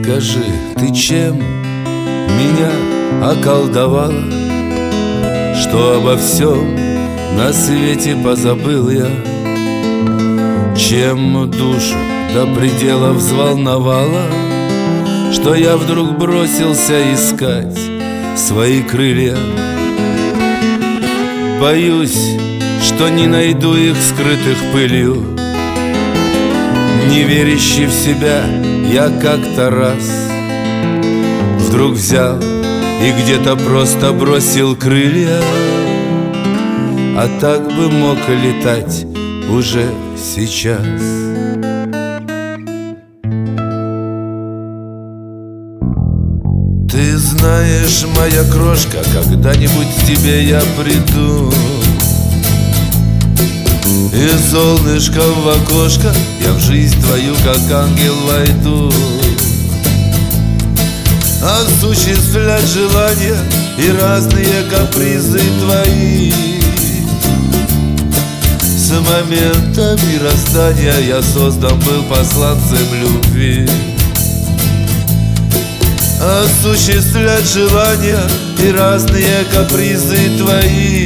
Скажи, ты чем меня околдовала, что обо всем на свете позабыл я? Чем душу до предела взволновала, что я вдруг бросился искать свои крылья? Боюсь, что не найду их, скрытых пылью. Не верящий в себя, я как-то раз вдруг взял и где-то просто бросил крылья. А так бы мог летать уже сейчас. Ты знаешь, моя крошка, когда-нибудь к тебе я приду, и солнышко в окошко я в жизнь твою, как ангел, войду. Осуществлять желания и разные капризы твои. С момента мироздания я создан был посланцем любви. Осуществлять желания и разные капризы твои.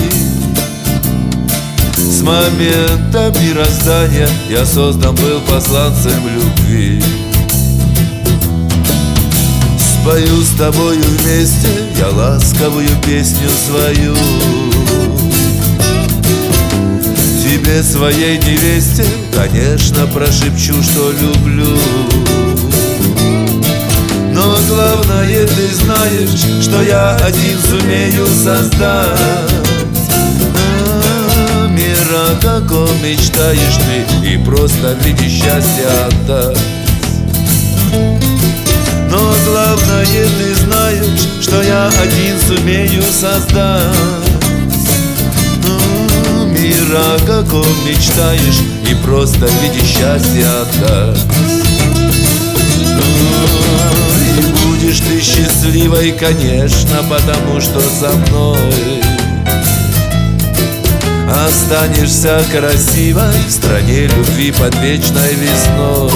С момента мироздания я создан был посланцем любви. Спою с тобою вместе я ласковую песню свою, тебе, своей невесте, конечно, прошепчу, что люблю. Но главное, ты знаешь, что я один сумею создать мира, каком мечтаешь ты, и просто в виде счастья отдать. Но главное, ты знаешь, что я один сумею создать мира, каком мечтаешь, и просто в виде счастья отдать. И будешь ты счастливой, конечно, потому что со мной останешься красивой в стране любви под вечной весной.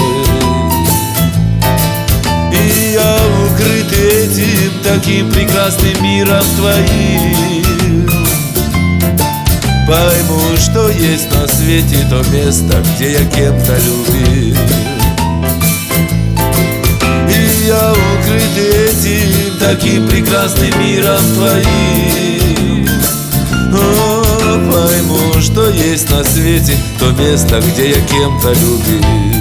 И я, укрытый этим таким прекрасным миром твоим, пойму, что есть на свете то место, где я кем-то любил. И я, укрытый этим таким прекрасным миром твоим, пойму, что есть на свете то место, где я кем-то любил.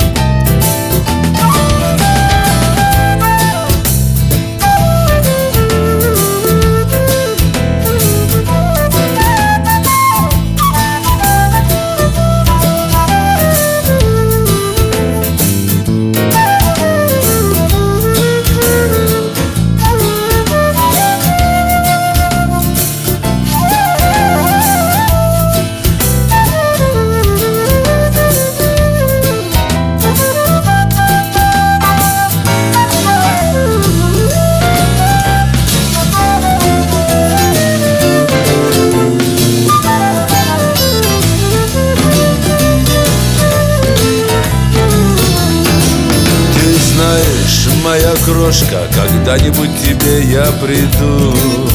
Моя крошка, когда-нибудь к тебе я приду,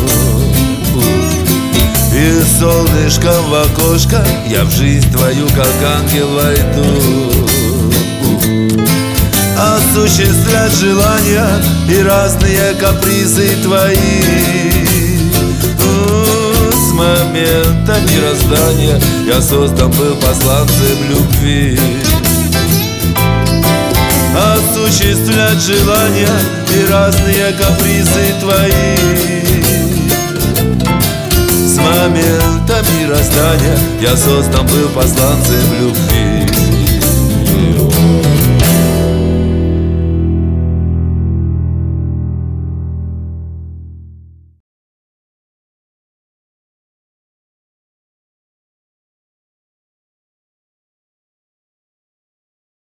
и солнышком в окошко я в жизнь твою, как ангел, войду. Осуществлять желания и разные капризы твои. С момента мироздания я создан был посланцем любви. Осуществлять желания и разные капризы твои. С момента мироздания я создан был посланцем любви.